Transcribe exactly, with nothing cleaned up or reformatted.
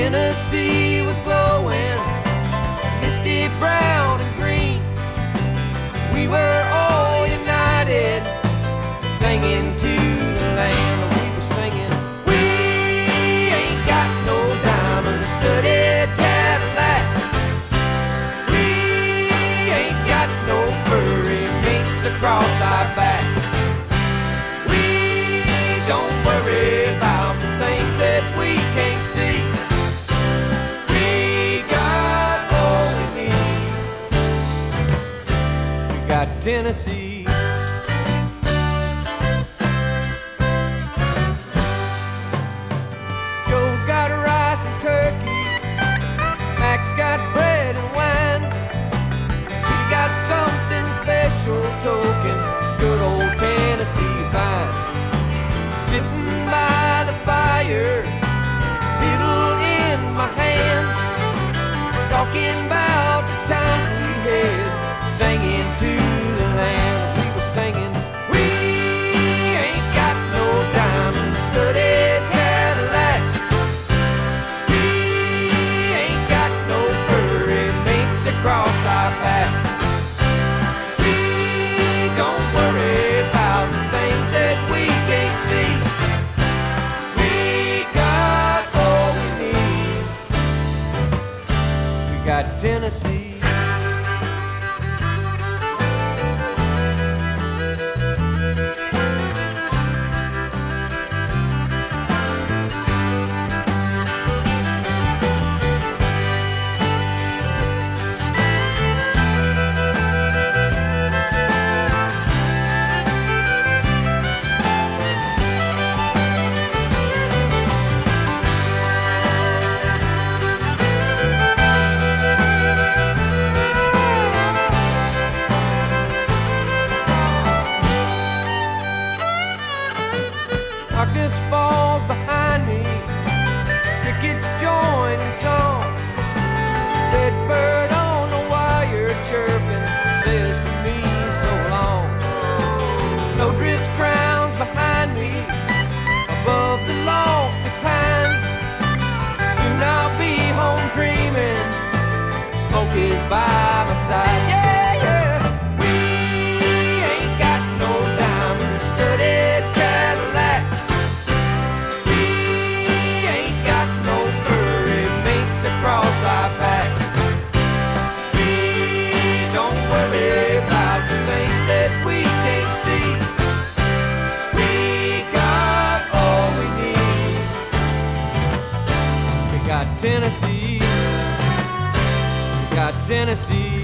Tennessee was glowing, misty brown and green. We were all united, singing to the land. We were singing, we ain't got no diamond-studded Cadillacs. We ain't got no furry mates across our backs. We don't worry about the things that we can't see. We got all we need. We got Tennessee. Joe's got rice and turkey, Mac's got bread and wine. We got something special token, good old Tennessee vine. Sitting by the fire, fiddle in my hand, talking about the times we had, singing to the land. We were singing, we ain't got no diamond-studded Cadillacs. We ain't got no furry mates across our backs. We don't worry about the things that we can't see. We got all we need. We got Tennessee. Darkness falls behind me, crickets join in song. Red bird on the wire chirping says to me so long. Snowdrift crowns behind me, above the lofty pine. Soon I'll be home dreaming, smoke is by my side. Yeah, yeah. We ain't got no diamond-studded Cadillacs. We ain't got no furry mates across our backs. We don't worry about the things that we can't see. We got all we need. We got Tennessee. We got Tennessee.